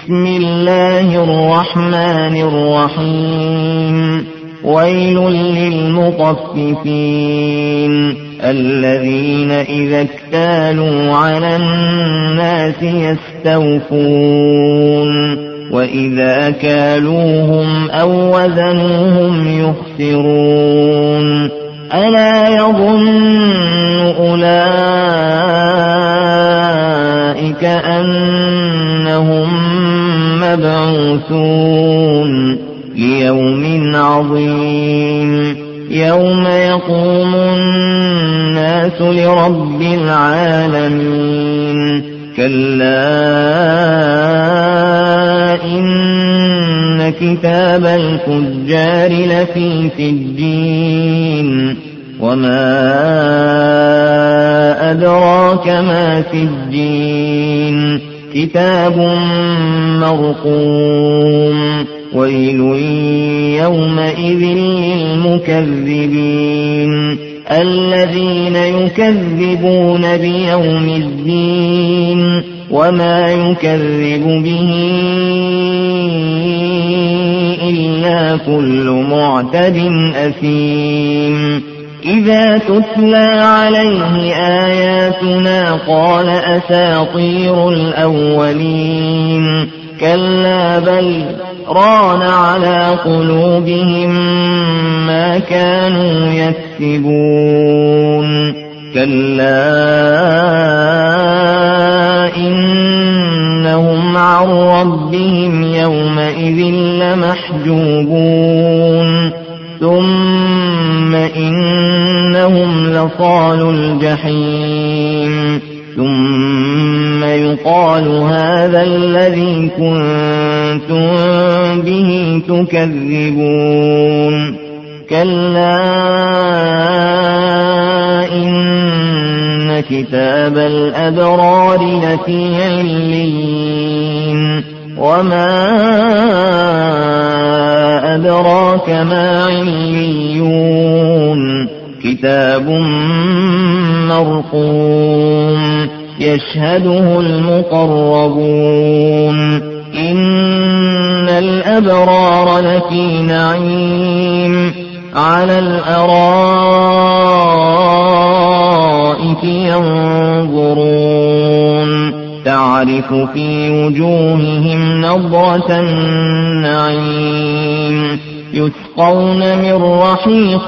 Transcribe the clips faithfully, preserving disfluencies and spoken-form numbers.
بسم الله الرحمن الرحيم ويل للمطففين الذين إذا اكتالوا على الناس يستوفون وإذا كالوهم أو وزنوهم يخسرون ألا يظن أولئك أنهم مبعوثون ليوم عظيم يوم يقوم الناس لرب العالمين كلا إن كتاب الفجار لفي سجين وما أدراك ما سجين كتاب مرقوم ويل يومئذ للمكذبين الذين يكذبون بيوم الدين وما يكذب به إلا كل معتد أثيم إذا تتلى عليه آياتنا قال أساطير الأولين كلا بل ران على قلوبهم ما كانوا يكسبون كلا إنهم عن ربهم يومئذ لمحجوبون ثم إنهم لصالو الجحيم ثم يقال هذا الذي كنتم به تكذبون كلا إن كتاب الأبرار لفي عليين وما أدراك ما عليون كتاب مرقوم يشهده المقربون إن الأبرار لفي نعيم على الأرائك ينظرون تعرف في وجوههم نضرة النعيم يسقون من رحيق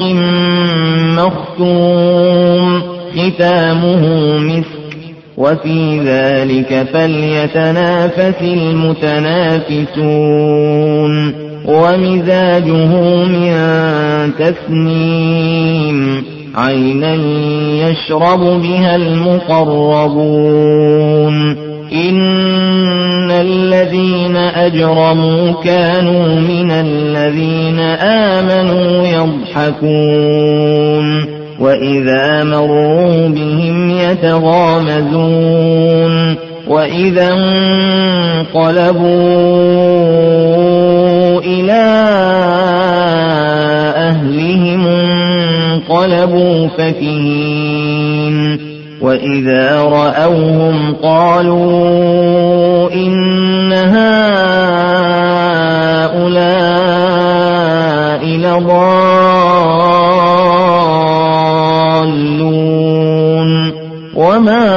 مختوم ختامه مسك وفي ذلك فليتنافس المتنافسون ومزاجه من تسنيم عينا يشرب بها المقربون إن الذين أجرموا كانوا من الذين آمنوا يضحكون وإذا مروا بهم يتغامزون وإذا انقلبوا إلى أهلهم انقلبوا فكهين وإذا رأوهم قالوا إن هؤلاء لضالون وما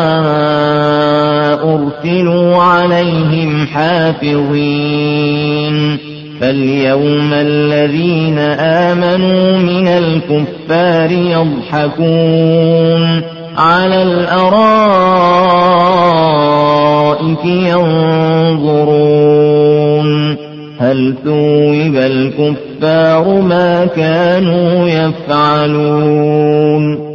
أرسلوا عليهم حافظين فاليوم الذين آمنوا من الكفار يضحكون على الأرائك ينظرون هل ثوب الكفار ما كانوا يفعلون